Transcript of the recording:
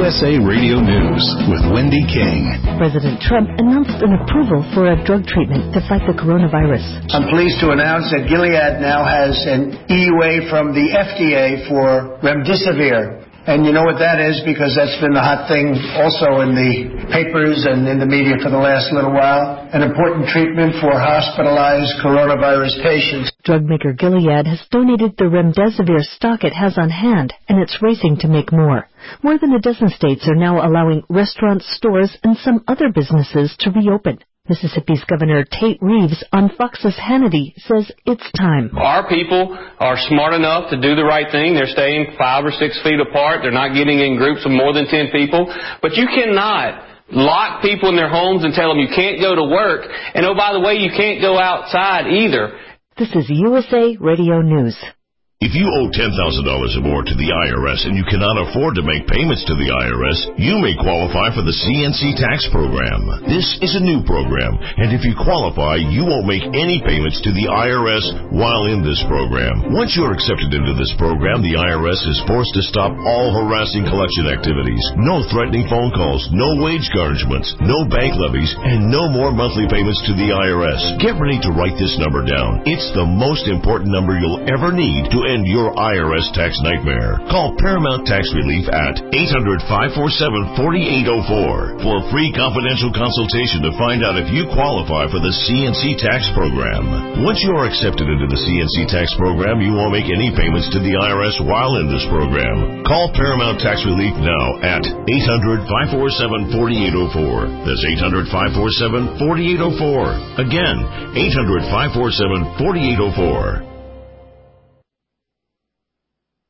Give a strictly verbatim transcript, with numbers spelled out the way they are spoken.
S A Radio News with Wendy King. President Trump announced an approval for a drug treatment to fight the coronavirus. I'm pleased to announce that Gilead now has an E U A from the F D A for remdesivir. And you know what that is, because that's been the hot thing also in the papers and in the media for the last little while. An important treatment for hospitalized coronavirus patients. Drug maker Gilead has donated the remdesivir stock it has on hand, and it's racing to make more. More than a dozen states are now allowing restaurants, stores, and some other businesses to reopen. Mississippi's Governor Tate Reeves on Fox's Hannity says it's time. Our people are smart enough to do the right thing. They're staying five or six feet apart. They're not getting in groups of more than ten people. But you cannot lock people in their homes and tell them you can't go to work. And oh, by the way, you can't go outside either. This is U S A Radio News. If you owe ten thousand dollars or more to the I R S and you cannot afford to make payments to the I R S, you may qualify for the C N C tax program. This is a new program, and if you qualify, you won't make any payments to the I R S while in this program. Once you're accepted into this program, the I R S is forced to stop all harassing collection activities. No threatening phone calls, no wage garnishments, no bank levies, and no more monthly payments to the I R S. Get ready to write this number down. It's the most important number you'll ever need to end your I R S tax nightmare. Call Paramount Tax Relief at eight hundred, five four seven, four eight zero four for a free confidential consultation to find out if you qualify for the C N C tax program. Once you are accepted into the C N C tax program, you won't make any payments to the I R S while in this program. Call Paramount Tax Relief now at eight hundred, five four seven, four eight zero four. That's eight hundred, five four seven, four eight zero four. Again, eight hundred, five four seven, four eight zero four.